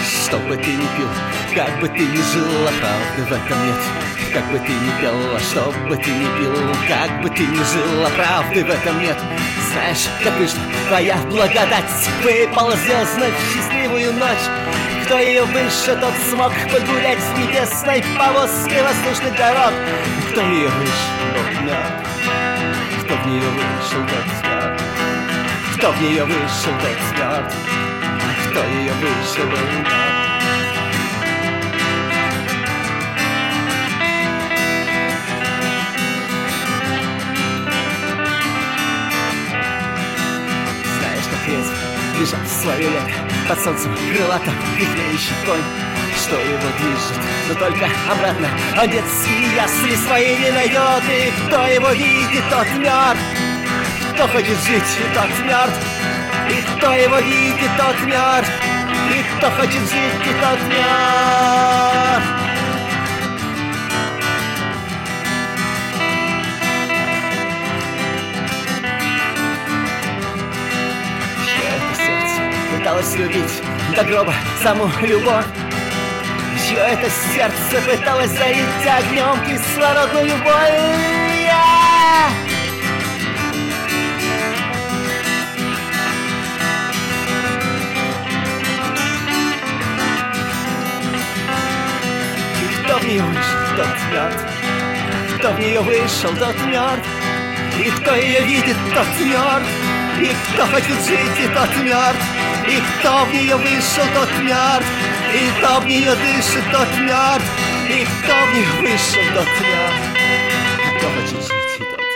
Что бы ты ни пил, как бы ты ни жил, а правды в этом нет. Как бы ты ни пел, а что бы ты ни пил, как бы ты ни жил, а правды в этом нет. Знаешь, как вышла твоя благодать, выпала звездно в счастливую ночь. Кто ее выше, тот смог погулять с небесной повозкой воздушных дорог. Кто ее выше, тот мертв. Кто в нее вышел, тот мертв. Кто в нее вышел, тот мертв. Кто ее вышел, был мертв. Лежал свое лето под солнцем крылатым, вихреющий конь. Что его движет, но только обратно, а детские ясли свои не найдет. И кто его видит, тот мертв. Кто хочет жить, тот мертв. И кто его видит, тот мертв. И кто хочет жить, и тот мертв. Пыталась любить до гроба саму любовь. Чье это сердце пыталось залить огнем кислородную боль. И кто в нее вышел, тот мертв. Кто в нее вышел, тот мертв. И кто ее видит, тот мертв. И кто хочет жить, и тот мертв. И кто в нее вышел, тот мертв. И кто в нее дышит, тот мертв. И кто в нее вышел, тот мертв. И кто хочет жить, и тот мертв.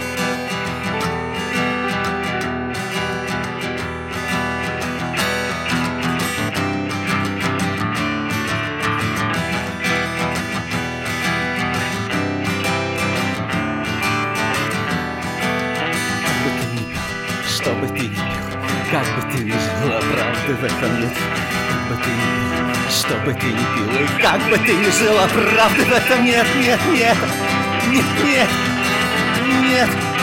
Что бы ты ни пил, как бы ты ни жил, а правды в этом нет. Как бы ты ни пил, что бы ты ни пил, и как бы ты ни жил, а правды в этом нет, нет, нет, нет, нет, нет.